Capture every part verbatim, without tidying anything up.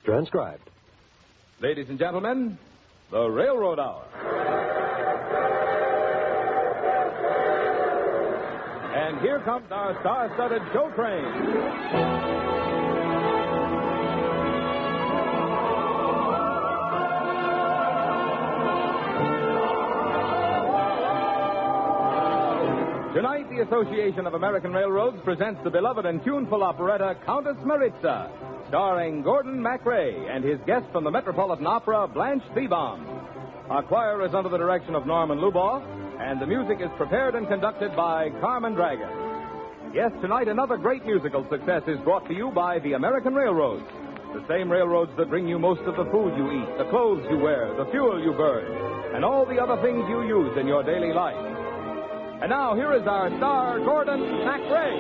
Transcribed. Ladies and gentlemen, the Railroad Hour. And here comes our star-studded show train. Tonight, the Association of American Railroads presents the beloved and tuneful operetta Countess Maritza, starring Gordon MacRae and his guest from the Metropolitan Opera, Blanche Thiebaum. Our choir is under the direction of Norman Luboff, and the music is prepared and conducted by Carmen Dragon. Yes, tonight another great musical success is brought to you by the American Railroads, the same railroads that bring you most of the food you eat, the clothes you wear, the fuel you burn, and all the other things you use in your daily life. And now, here is our star, Gordon MacRae.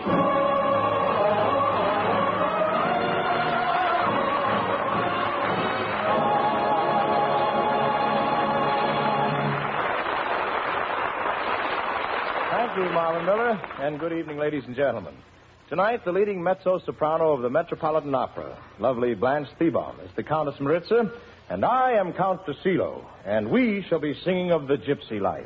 Thank you, Marvin Miller, and good evening, ladies and gentlemen. Tonight, the leading mezzo-soprano of the Metropolitan Opera, lovely Blanche Thiebaum, is the Countess Maritza, and I am Count Tassilo, and we shall be singing of the gypsy life.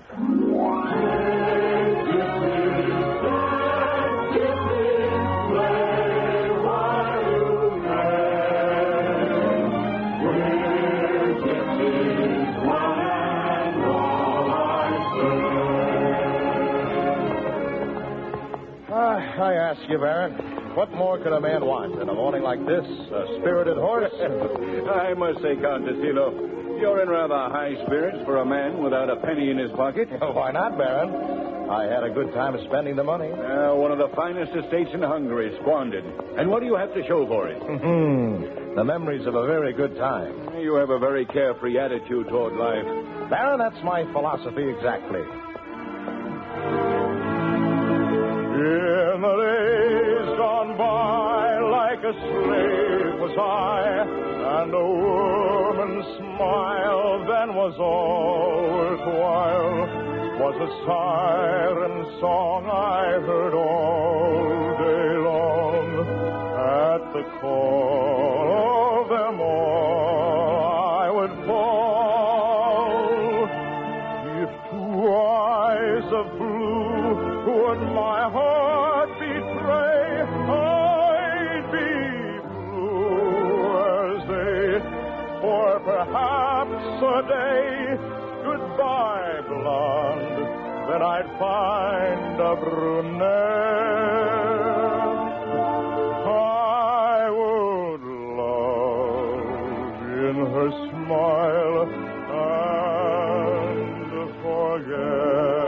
I ask you, Baron, what more could a man want in a morning like this? A spirited horse? I must say, Count Tassilo, you're in rather high spirits for a man without a penny in his pocket. Why not, Baron? I had a good time spending the money. Uh, one of the finest estates in Hungary, squandered. And what do you have to show for it? The memories of a very good time. You have a very carefree attitude toward life. Baron, that's my philosophy exactly. In the days gone by, like a slave was I, and a woman's smile then was all worthwhile. Was a siren song I heard all day long. At the call of them all, I would fall. If two eyes of blue would my heart betray, I'd be blue as they, for perhaps a day. Goodbye, blonde, then I'd find a brunette. I would love in her smile and forget.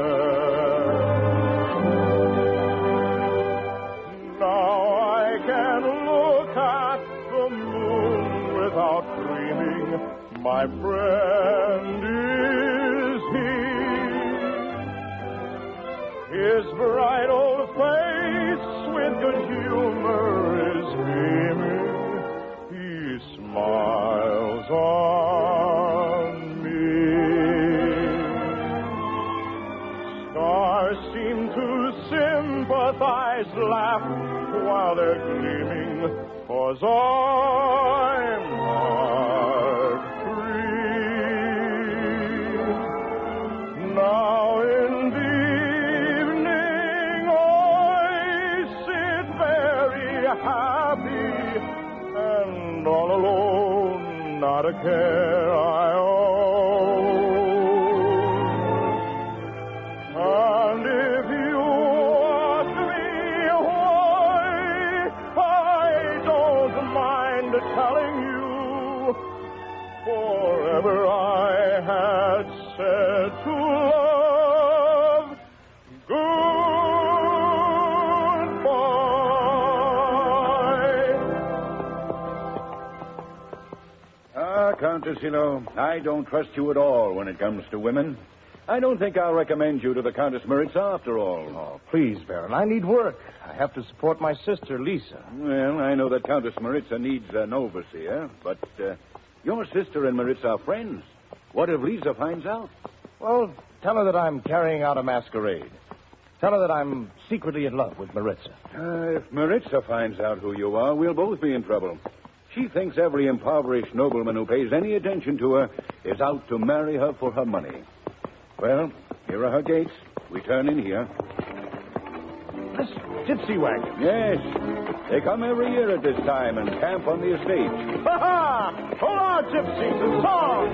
Now I can look at the moon without dreaming. My friend is he. His bright old face with good humor is beaming. He smiles on me. Stars seem to sympathize, laugh while they're gleaming, 'cause I'm heart free. Now in the evening I sit very happy, and all alone, not a care I own. And if you ask me why, I don't mind telling you, forever I had said to love goodbye. Ah, Count Tassilo, I don't trust you at all when it comes to women. I don't think I'll recommend you to the Countess Maritza after all. Oh, please, Baron, I need work. I have to support my sister, Lisa. Well, I know that Countess Maritza needs an overseer, but uh, your sister and Maritza are friends. What if Lisa finds out? Well, tell her that I'm carrying out a masquerade. Tell her that I'm secretly in love with Maritza. Uh, if Maritza finds out who you are, we'll both be in trouble. She thinks every impoverished nobleman who pays any attention to her is out to marry her for her money. Well, here are her gates. We turn in here. This gypsy wagon. Yes. They come every year at this time and camp on the estate. Ha ha! Hola, gypsies, and song!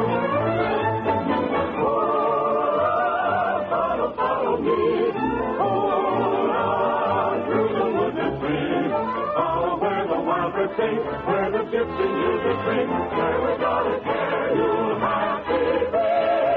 Follow, follow me. Hola, through the woods and trees. Follow where the wild birds sing, where the gypsy music rings, where without a care you'll happy be.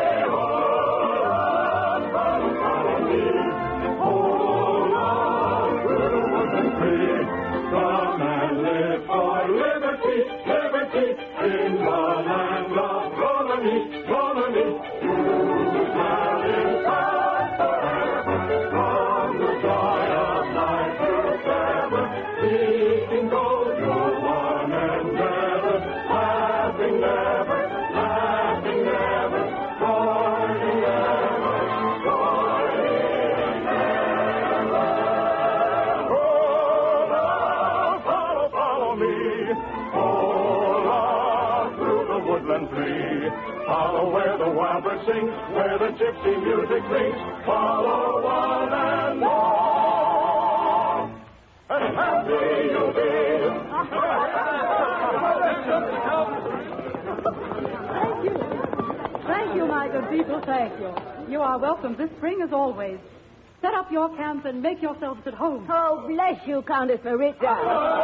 Hola, follow, follow me. Hola, through the woods and trees. Come and live for liberty, liberty, in the land of Colony, Colony. You shall inside forever, from the joy of life forever. Seeking gold, your one endeavor, laughing never, laughing never, joining ever, joining ever. Follow, follow me. Hola, through the woodland free. Follow where the wild bird sings, where the gypsy music rings. Follow one and all, and happy you'll be. Thank you. Thank you, my good people. Thank you. You are welcome this spring as always. Set up your camp and make yourselves at home. Oh, bless you, Countess Maritza.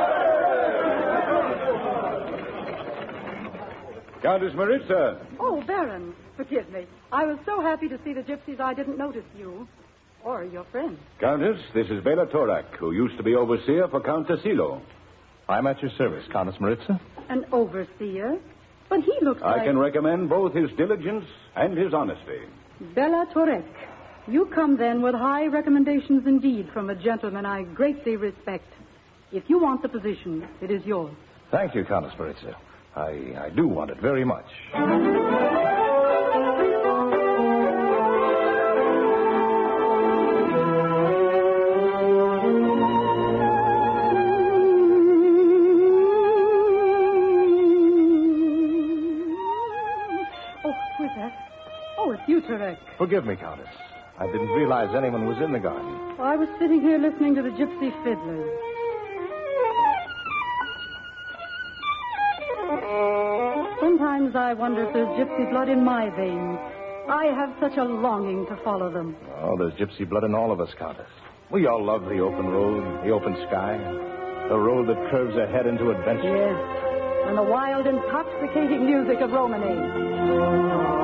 Countess Maritza. Oh, Baron, forgive me. I was so happy to see the gypsies I didn't notice you or your friend. Countess, this is Bela Torak, who used to be overseer for Count Tassilo. I'm at your service, Countess Maritza. An overseer? But he looks I like... can recommend both his diligence and his honesty. Bela Torek. You come then with high recommendations indeed from a gentleman I greatly respect. If you want the position, it is yours. Thank you, Countess Maritza. I, I do want it very much. Oh, who's that? Oh, it's you, Torek. Forgive me, Countess. I didn't realize anyone was in the garden. I was sitting here listening to the gypsy fiddlers. Sometimes I wonder if there's gypsy blood in my veins. I have such a longing to follow them. Oh, there's gypsy blood in all of us, Countess. We all love the open road, the open sky, the road that curves ahead into adventure. Yes, and the wild, intoxicating music of Romany.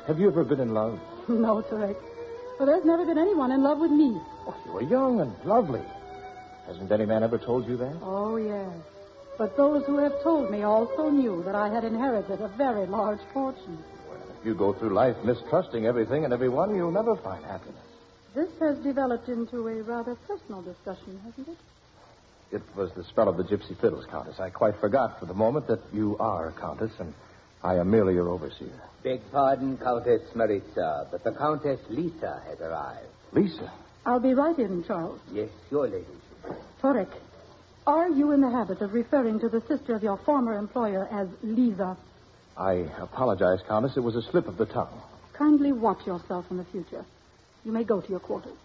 Have you ever been in love? No, Turek. Well, there's never been anyone in love with me. Oh, you were young and lovely. Hasn't any man ever told you that? Oh, yes. But those who have told me also knew that I had inherited a very large fortune. Well, if you go through life mistrusting everything and everyone, you'll never find happiness. This has developed into a rather personal discussion, hasn't it? It was the spell of the gypsy fiddles, Countess. I quite forgot for the moment that you are a countess, and I am merely your overseer. Beg pardon, Countess Maritza, but the Countess Lisa has arrived. Lisa? I'll be right in, Charles. Yes, your ladyship. Torek, are you in the habit of referring to the sister of your former employer as Lisa? I apologize, Countess. It was a slip of the tongue. Kindly watch yourself in the future. You may go to your quarters.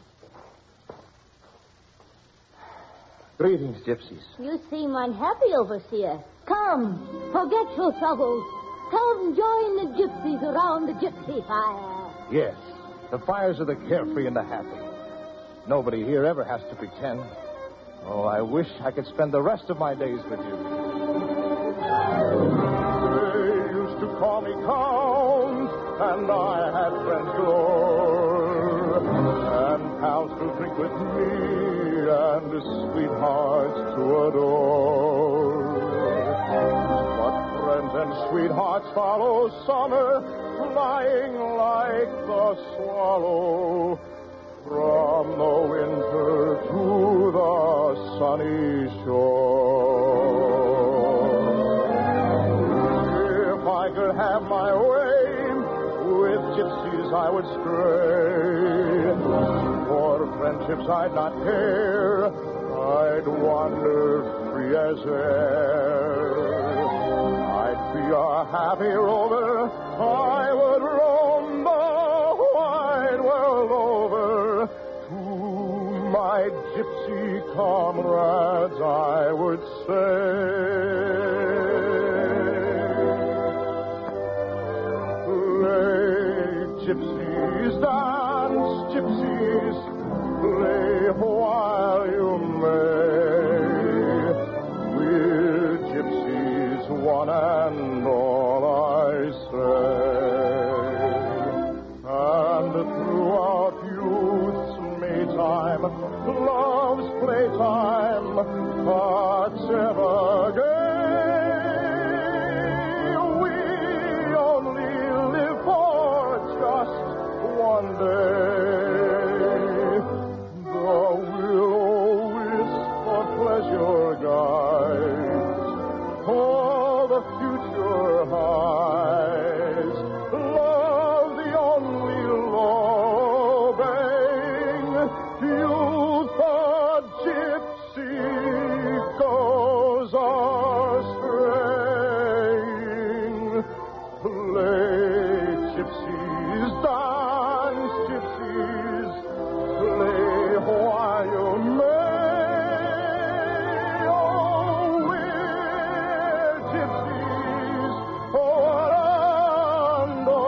Greetings, gypsies. You seem unhappy, Overseer. Come, forget your troubles. Come join the gypsies around the gypsy fire. Yes, the fires of the carefree and the happy. Nobody here ever has to pretend. Oh, I wish I could spend the rest of my days with you. They used to call me Count, and I had friends galore, and pals to drink with me, and sweethearts to adore. But friends and sweethearts follow summer, flying like the swallow, from the winter to the sunny shore. If I could have my way, with gypsies I would stray. For friendships I'd not care, I'd wander free as air. I'd be a happy rover, I would roam the wide world over. To my gypsy comrades I would say, play gypsies, dance gypsies, play while you may. We're gypsies, one and all, I say. And throughout youth's Maytime, love's playtime, hearts ever gay, we only live for just one day. The will-o'-wisp of pleasure guides all the future highs. Love the only law obeying. Youth a gypsy goes a-straying. Play gypsies, dance gypsies, play while you may. Oh, we're gypsies, orando,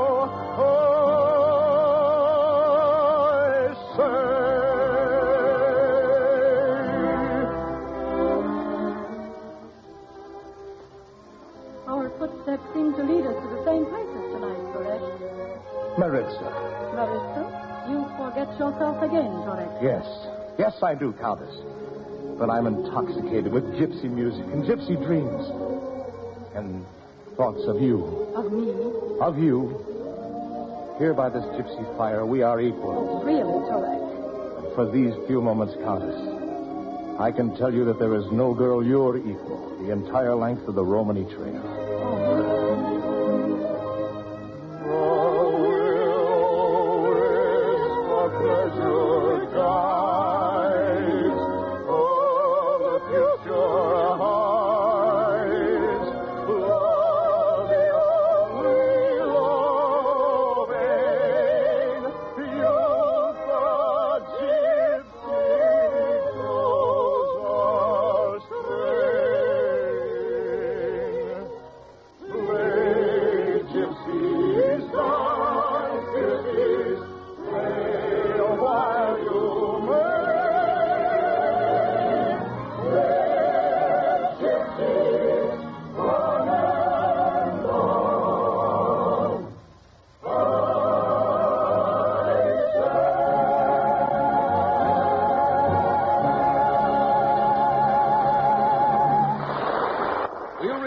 I say. Our footsteps seem to lead us to the same places tonight, Torek. Maritza. Maritza, you forget yourself again, Torek. Yes. Yes, I do, Countess. But I'm intoxicated with gypsy music and gypsy dreams. And thoughts of you. Of me? Of you. Here by this gypsy fire, we are equal. Really, Torek. And for these few moments, Countess, I can tell you that there is no girl your equal the entire length of the Romany Trail.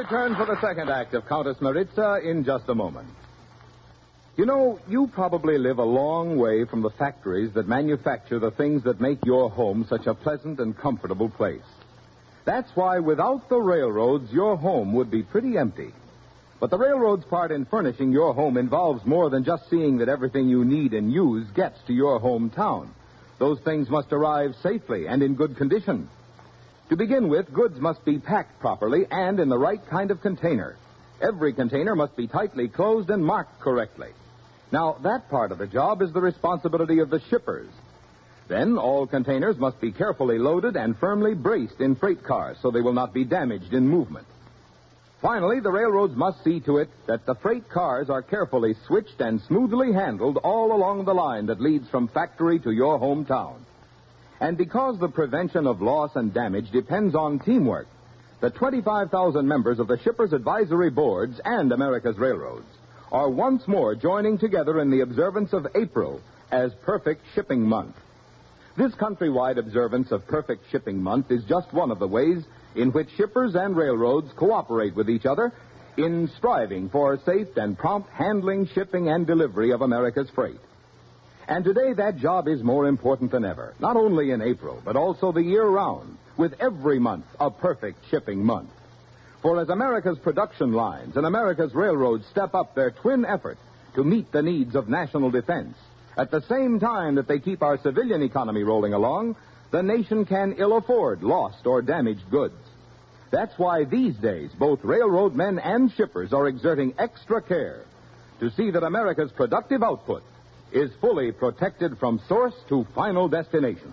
return for the second act of Countess Maritza in just a moment. You know, you probably live a long way from the factories that manufacture the things that make your home such a pleasant and comfortable place. That's why without the railroads, your home would be pretty empty. But the railroad's part in furnishing your home involves more than just seeing that everything you need and use gets to your hometown. Those things must arrive safely and in good condition. To begin with, goods must be packed properly and in the right kind of container. Every container must be tightly closed and marked correctly. Now, that part of the job is the responsibility of the shippers. Then, all containers must be carefully loaded and firmly braced in freight cars so they will not be damaged in movement. Finally, the railroads must see to it that the freight cars are carefully switched and smoothly handled all along the line that leads from factory to your hometown. And because the prevention of loss and damage depends on teamwork, the twenty-five thousand members of the Shippers Advisory Boards and America's Railroads are once more joining together in the observance of April as Perfect Shipping Month. This countrywide observance of Perfect Shipping Month is just one of the ways in which shippers and railroads cooperate with each other in striving for safe and prompt handling, shipping, and delivery of America's freight. And today that job is more important than ever, not only in April, but also the year round, with every month a Perfect Shipping Month. For as America's production lines and America's railroads step up their twin effort to meet the needs of national defense, at the same time that they keep our civilian economy rolling along, the nation can ill afford lost or damaged goods. That's why these days both railroad men and shippers are exerting extra care to see that America's productive output is fully protected from source to final destination.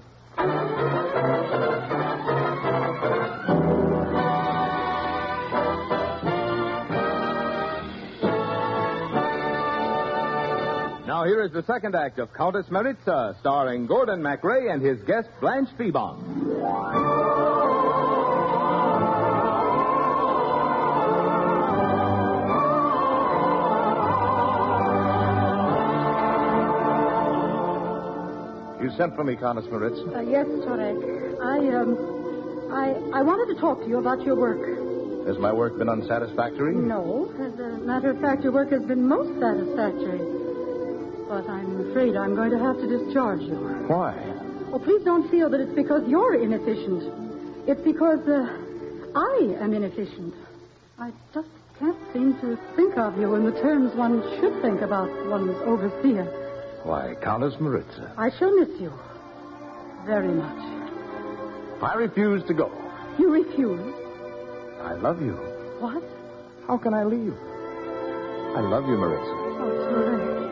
Now here is the second act of Countess Maritza, starring Gordon MacRae and his guest Blanche Thiebaum. You sent for me, Countess Maritza? Uh, yes, Torek. I, um, I, I wanted to talk to you about your work. Has my work been unsatisfactory? No. As a matter of fact, your work has been most satisfactory. But I'm afraid I'm going to have to discharge you. Why? Oh, please don't feel that it's because you're inefficient. It's because, uh, I am inefficient. I just can't seem to think of you in the terms one should think about one's overseer. Why, Countess Maritza. I shall miss you. Very much. I refuse to go. You refuse? I love you. What? How can I leave? I love you, Maritza. Oh, Torek.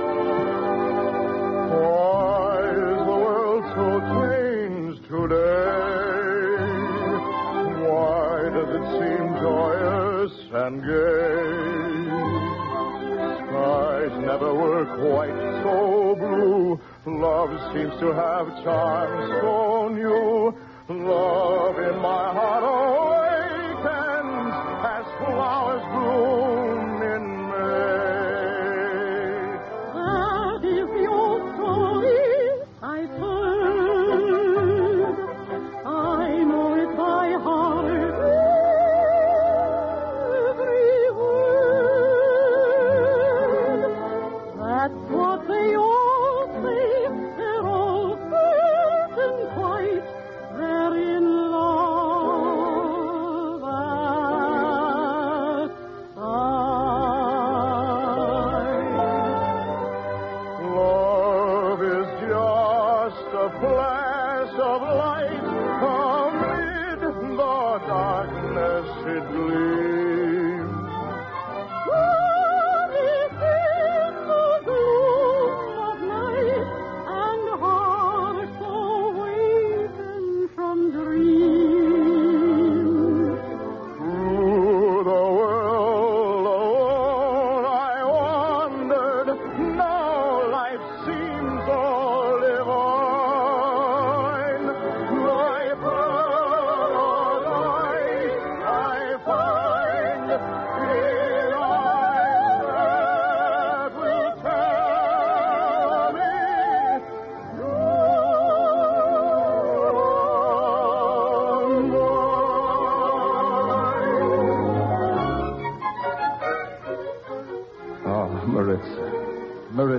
Why is the world so changed today? Why does it seem joyous and gay? Skies never were quite so blue. Love seems to have charms so new. Love in my heart awakens as flowers bloom in May. That is the old story I've heard. I know it by heart. Every word. That's what they all say. They're all certain quite.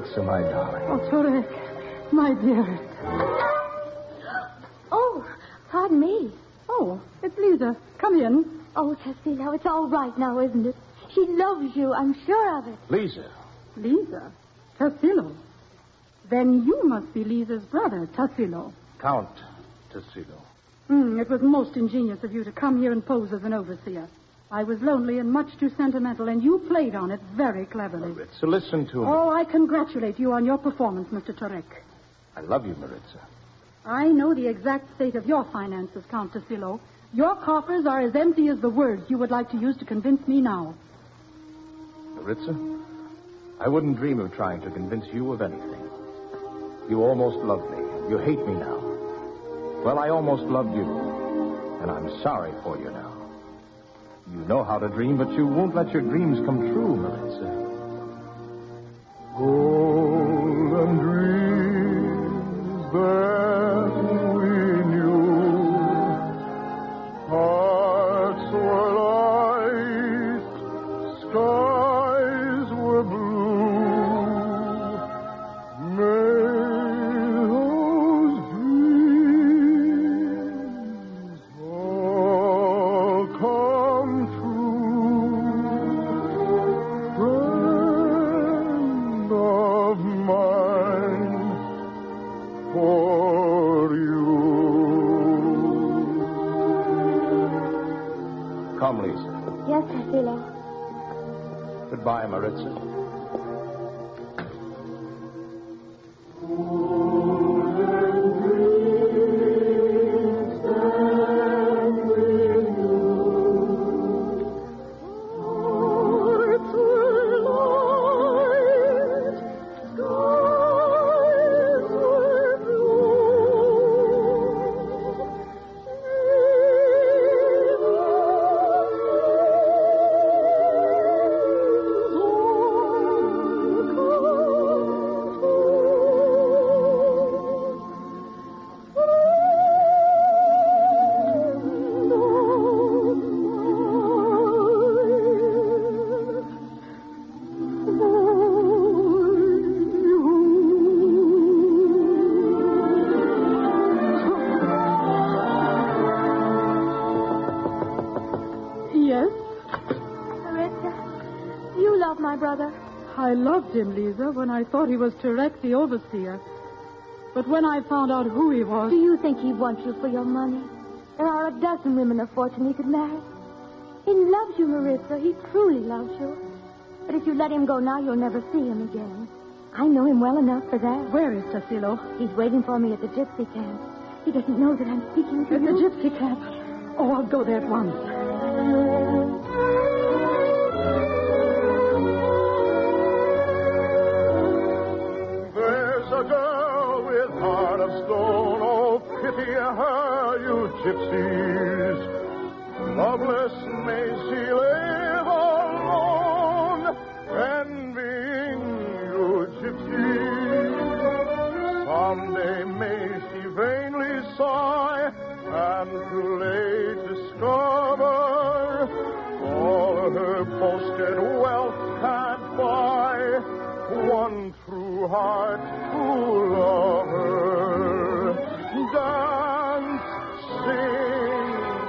Maritza, my darling. Oh, Turek, my dearest. Oh, pardon me. Oh, it's Lisa. Come in. Oh, Tassilo, it's all right now, isn't it? She loves you. I'm sure of it. Lisa. Lisa? Tassilo. Then you must be Lisa's brother, Tassilo. Count Tassilo. Hmm, it was most ingenious of you to come here and pose as an overseer. I was lonely and much too sentimental, and you played on it very cleverly. Maritza, listen to me. Oh, I congratulate you on your performance, Mister Turek. I love you, Maritza. I know the exact state of your finances, Count Tassilo. Your coffers are as empty as the words you would like to use to convince me now. Maritza, I wouldn't dream of trying to convince you of anything. You almost loved me. You hate me now. Well, I almost loved you, and I'm sorry for you now. You know how to dream, but you won't let your dreams come true, Maritza. Golden dreams that we knew, hearts were light, skies were blue. May those dreams all come true. Friend of mine, for you. Come, Lisa. Yes, Tassilo. Goodbye, Maritza. Hearts were light, skies were blue. Yes, Maritza, you love my brother. I loved him, Lisa, when I thought he was Turek, the overseer. But when I found out who he was... Do you think he wants you for your money? There are a dozen women of fortune he could marry. He loves you, Maritza. He truly loves you. But if you let him go now, you'll never see him again. I know him well enough for that. Where is Tassilo? He's waiting for me at the gypsy camp. He doesn't know that I'm speaking to At you. the gypsy camp. Oh, I'll go there at once. There's a girl with heart of stone. Oh, pity her, you gypsies. Loveless may she live alone, envying you gypsies. Someday may she vainly sigh, and too late discover all her boasted wealth can't buy one true heart to love her. Dance, sing,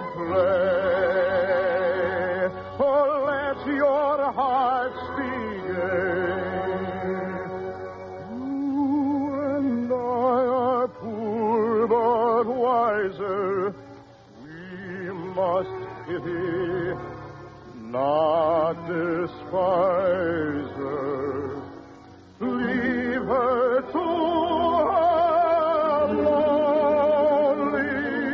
play, oh, let your hearts be gay. You and I are poor but wiser. We must pity, not despise her. Leave her to her lonely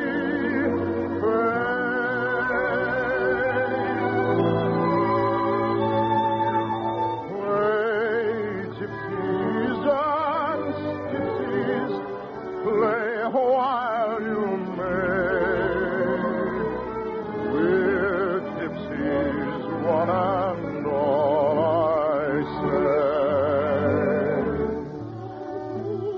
fate. Play, gypsies, dance, gypsies, play while you may. We're gypsies, one and all, I say.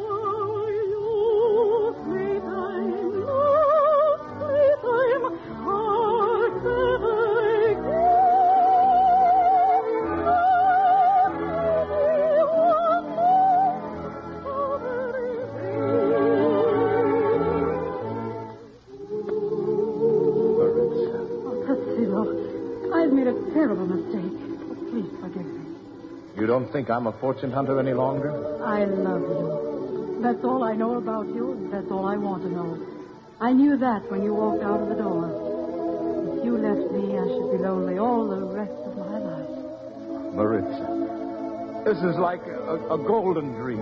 a terrible mistake. Please forgive me. You don't think I'm a fortune hunter any longer? I love you. That's all I know about you, and that's all I want to know. I knew that when you walked out of the door. If you left me, I should be lonely all the rest of my life. Maritza, this is like a, a golden dream.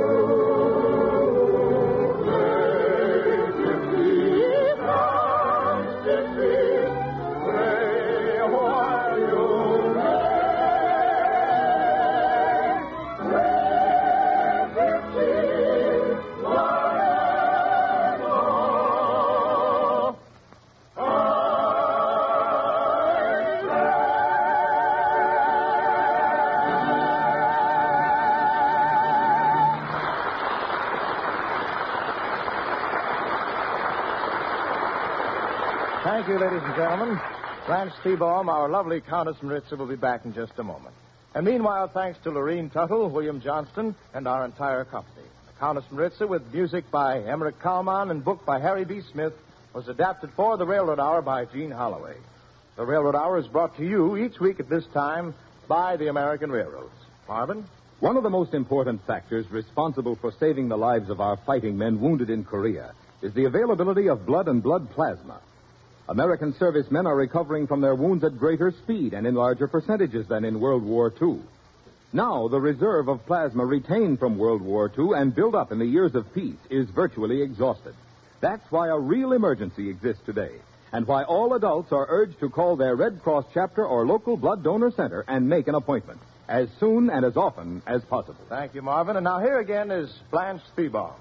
Thank you, ladies and gentlemen. Blanche Thebaum, our lovely Countess Maritza, will be back in just a moment. And meanwhile, thanks to Lorene Tuttle, William Johnston, and our entire company. The Countess Maritza, with music by Emmerich Kalman and book by Harry B. Smith, was adapted for the Railroad Hour by Gene Holloway. The Railroad Hour is brought to you each week at this time by the American Railroads. Marvin? One of the most important factors responsible for saving the lives of our fighting men wounded in Korea is the availability of blood and blood plasma. American servicemen are recovering from their wounds at greater speed and in larger percentages than in World War Two. Now, the reserve of plasma retained from World War Two and built up in the years of peace is virtually exhausted. That's why a real emergency exists today, and why all adults are urged to call their Red Cross chapter or local blood donor center and make an appointment as soon and as often as possible. Thank you, Marvin. And now here again is Blanche Thebaum.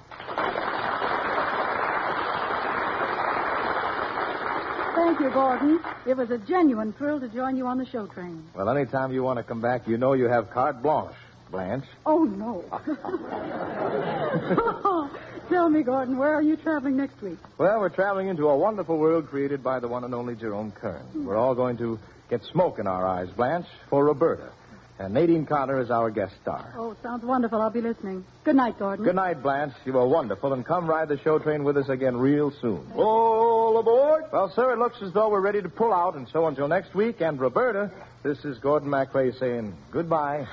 Thank you, Gordon. It was a genuine thrill to join you on the show train. Well, anytime you want to come back, you know you have carte blanche, Blanche. Oh, no. Tell me, Gordon, where are you traveling next week? Well, we're traveling into a wonderful world created by the one and only Jerome Kern. Hmm. We're all going to get smoke in our eyes, Blanche, for Roberta. And Nadine Carter is our guest star. Oh, sounds wonderful. I'll be listening. Good night, Gordon. Good night, Blanche. You were wonderful. And come ride the show train with us again real soon. All aboard? Well, sir, it looks as though we're ready to pull out. And so until next week, and Roberta, this is Gordon MacRae saying goodbye.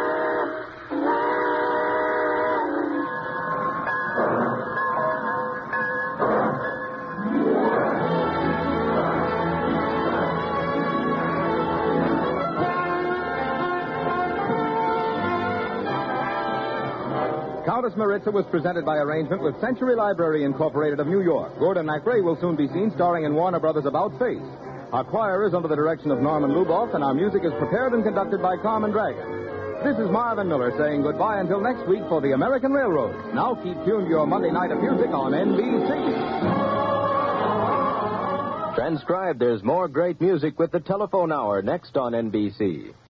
Countess Maritza was presented by arrangement with Century Library Incorporated of New York. Gordon MacRae will soon be seen starring in Warner Brothers' About Face. Our choir is under the direction of Norman Luboff, and our music is prepared and conducted by Carmen Dragon. This is Marvin Miller saying goodbye until next week for the American Railroad. Now keep tuned to your Monday night of music on N B C. Transcribed, there's more great music with the Telephone Hour next on N B C.